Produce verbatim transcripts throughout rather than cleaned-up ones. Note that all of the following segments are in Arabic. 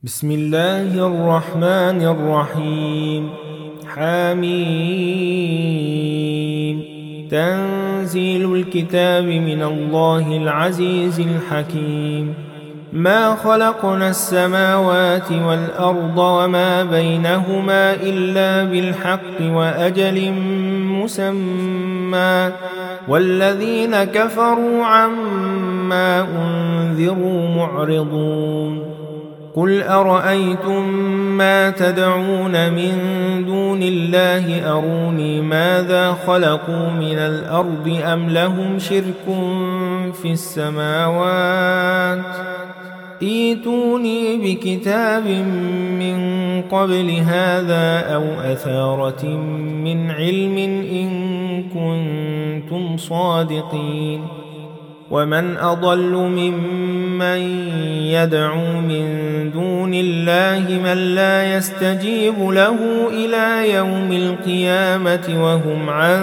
بسم الله الرحمن الرحيم. حميم. تنزيل الكتاب من الله العزيز الحكيم. ما خلقنا السماوات والأرض وما بينهما إلا بالحق وأجل مسمى، والذين كفروا عما أنذروا معرضون. قل أرأيتم ما تدعون من دون الله أروني ماذا خلقوا من الأرض أم لهم شرك في السماوات؟ ائتوني بكتاب من قبل هذا أو أثارة من علم إن كنتم صادقين. ومن أضل ممن يدعو من دون الله من لا يستجيب له إلى يوم القيامة وهم عن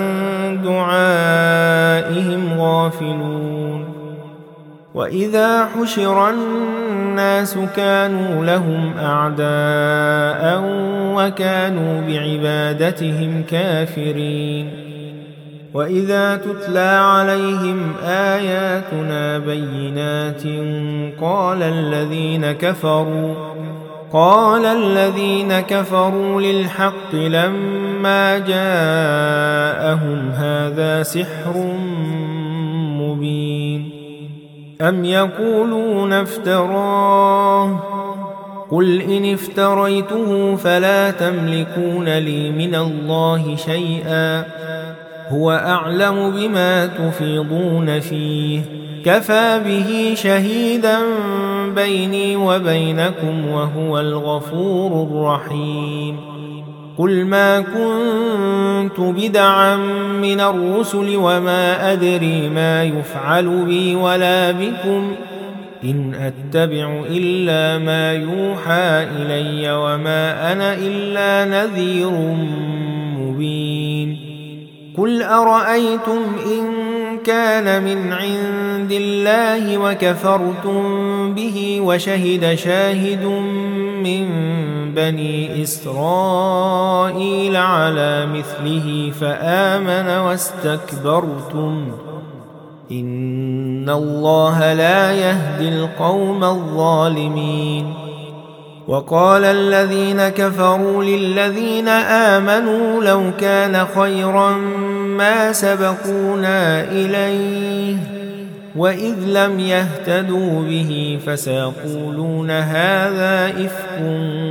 دعائهم غافلون. وإذا حشر الناس كانوا لهم أعداء وكانوا بعبادتهم كافرين. وإذا تتلى عليهم آياتنا بينات قال الذين كفروا قال الذين كفروا للحق لما جاءهم هذا سحر مبين. أم يقولون افتراه؟ قل إن افتريته فلا تملكون لي من الله شيئا، هو أعلم بما تفيضون فيه، كفى به شهيدا بيني وبينكم وهو الغفور الرحيم. قل ما كنت بدعا من الرسل وما أدري ما يفعل بي ولا بكم، إن أتبع إلا ما يوحى إلي وما أنا إلا نذير مبين. قل أرأيتم إن كان من عند الله وكفرتم به وشهد شاهد من بني إسرائيل على مثله فآمن واستكبرتم، إن الله لا يهدي القوم الظالمين. وقال الذين كفروا للذين آمنوا لو كان خيرا ما سبقونا إليه، وإذ لم يهتدوا به فسيقولون هذا إفك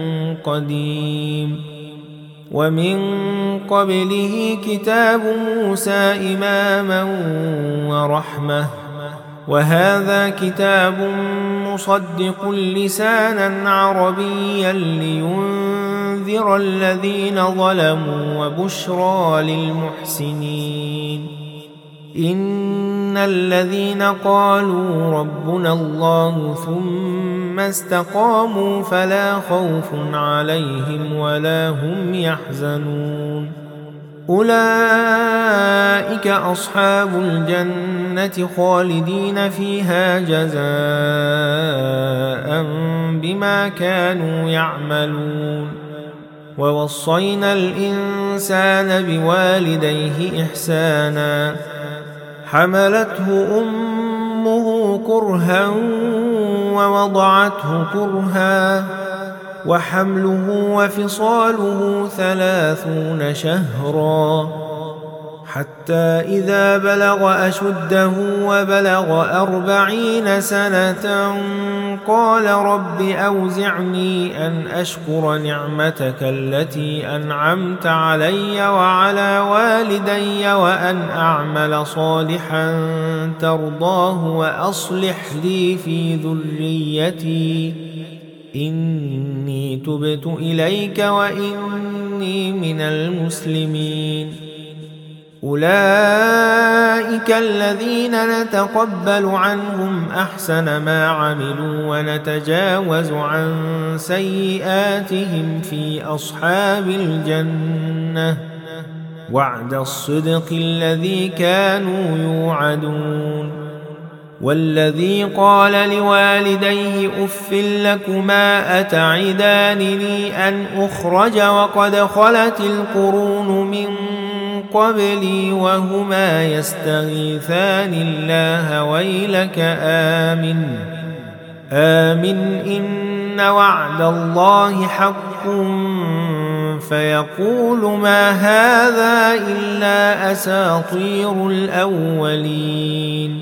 قديم. ومن قبله كتاب موسى إماما ورحمة، وهذا كتاب مصدق لسانا عربيا لينذر الذين ظلموا وبشرى للمحسنين. إن الذين قالوا ربنا الله ثم استقاموا فلا خوف عليهم ولا هم يحزنون. أولئك أصحاب الجنة خالدين فيها جزاء بما كانوا يعملون. ووصينا الإنسان بوالديه إحسانا، حملته أمه كرها ووضعته كرها، وحمله وفصاله ثلاثون شهرا، حتى إذا بلغ أشده وبلغ أربعين سنة قال رب أوزعني أن أشكر نعمتك التي أنعمت علي وعلى والدي وأن أعمل صالحا ترضاه وأصلح لي في ذريتي إني تبت إليك وإني من المسلمين. أولئك الذين نتقبل عنهم أحسن ما عملوا ونتجاوز عن سيئاتهم في أصحاب الجنة، وعد الصدق الذي كانوا يوعدون. والذي قال لوالديه أف لكما أتعدانني أن أخرج وقد خلت القرون من قبلي وهما يستغيثان الله ويلك آمن آمن إن وعد الله حق فيقول ما هذا إلا أساطير الأولين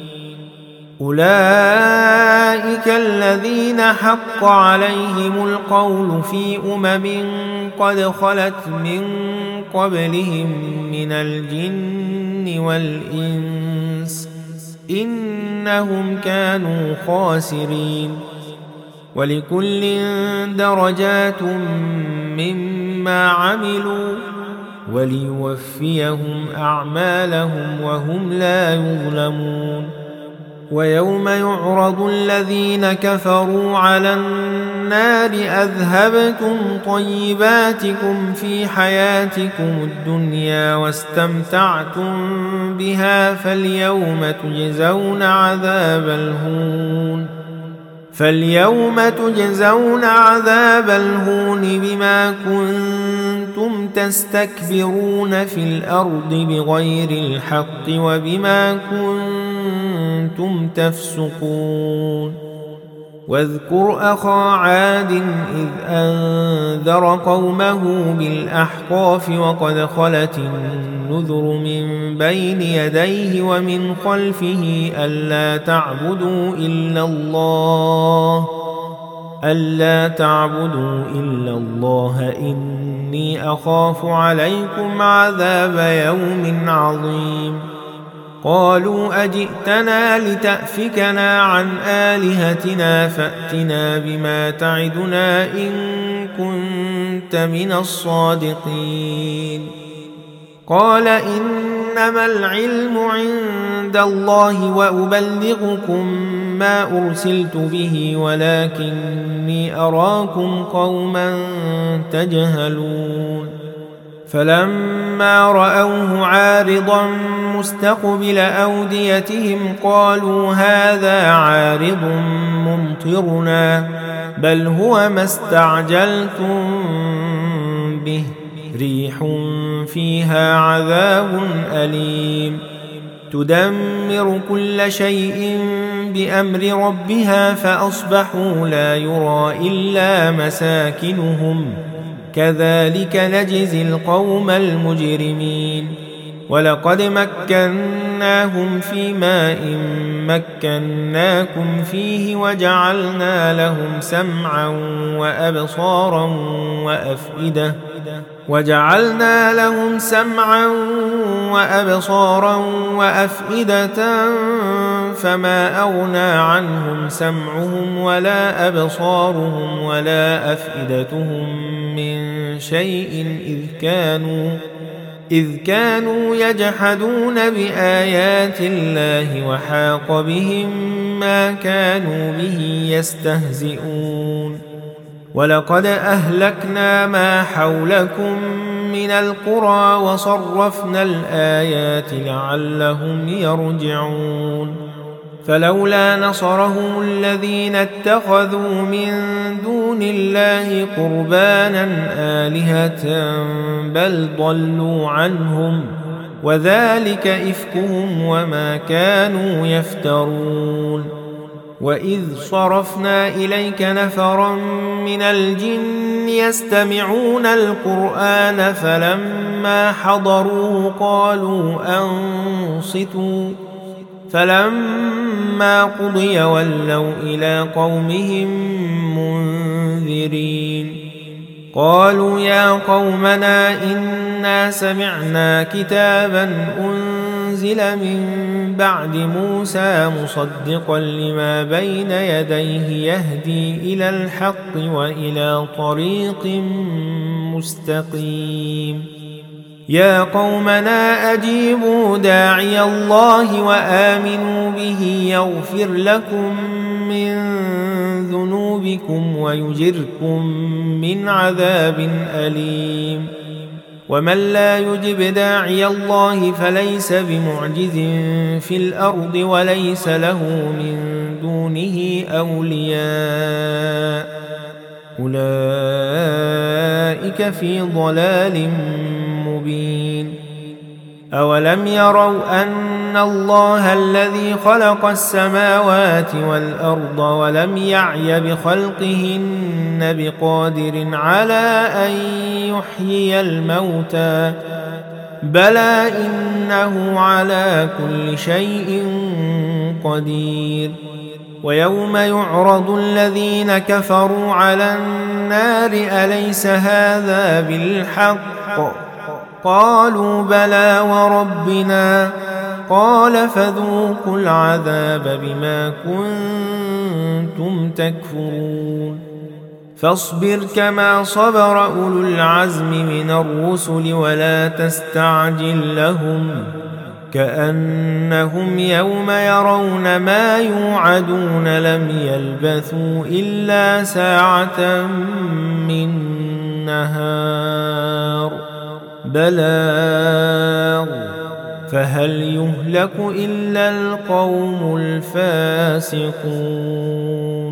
أولئك الذين حق عليهم القول في أمم قد خلت من قبلهم من الجن والإنس إنهم كانوا خاسرين ولكل درجات مما عملوا وليوفيهم أعمالهم وهم لا يظلمون ويوم يعرض الذين كفروا على النار أذهبتم طيباتكم في حياتكم الدنيا واستمتعتم بها فاليوم تجزون عذاب الهون فاليوم تجزون عذاب الهون بما كنتم تستكبرون في الأرض بغير الحق وبما كنتم تفسقون واذكر أخا عاد إذ أنذر قومه بالأحقاف وقد خلت النذر من بين يديه ومن خلفه ألا تعبدوا إلا الله ألا تعبدوا إلا الله إني أخاف عليكم عذاب يوم عظيم قالوا أجئتنا لتأفكنا عن آلهتنا فأتنا بما تعدنا إن كنت من الصادقين قال إنما العلم عند الله وأبلغكم ما أرسلت به ولكني أراكم قوما تجهلون فلما رأوه عارضا مستقبل أوديتهم قالوا هذا عارض ممطرنا بل هو ما استعجلتم به ريح فيها عذاب أليم تدمر كل شيء بأمر ربها فأصبحوا لا يرى إلا مساكنهم كذلك نجزي القوم المجرمين ولقد مكناهم في ماء مكناكم فيه وجعلنا لهم سمعا وأبصارا وأفئدة وجعلنا لهم سمعا وأبصارا وأفئدة فما أغنى عنهم سمعهم ولا أبصارهم ولا أفئدتهم من شيء إذ كانوا إذ كانوا يجحدون بآيات الله وحاق بهم ما كانوا به يستهزئون ولقد أهلكنا ما حولكم من القرى وصرفنا الآيات لعلهم يرجعون فلولا نصرهم الذين اتخذوا من دون الله قربانا آلهة بل ضلوا عنهم وذلك إفكهم وما كانوا يفترون وإذ صرفنا إليك نفرا من الجن يستمعون القرآن فلما حضروه قالوا أنصتوا فلما قضي ولوا إلى قومهم منذرين قالوا يا قومنا إنا سمعنا كتابا أنزل من بعد موسى مصدقا لما بين يديه يهدي إلى الحق وإلى طريق مستقيم يا قومنا أجيبوا داعي الله وآمنوا به يغفر لكم من ذنوبكم ويجركم من عذاب أليم ومن لا يجب داعي الله فليس بمعجز في الأرض وليس له من دونه أولياء أولئك في ضلال مبين أولم يروا أن الله الذي خلق السماوات والأرض ولم يعي بخلقهن بقادر على أن يحيي الموتى بلى إنه على كل شيء قدير ويوم يعرض الذين كفروا على النار أليس هذا بالحق قالوا بلى وربنا قال فذوقوا العذاب بما كنتم تكفرون فاصبر كما صبر أولو العزم من الرسل ولا تستعجل لهم كأنهم يوم يرون ما يوعدون لم يلبثوا إلا ساعة من نهار بلاغ فهل يهلك إلا القوم الفاسقون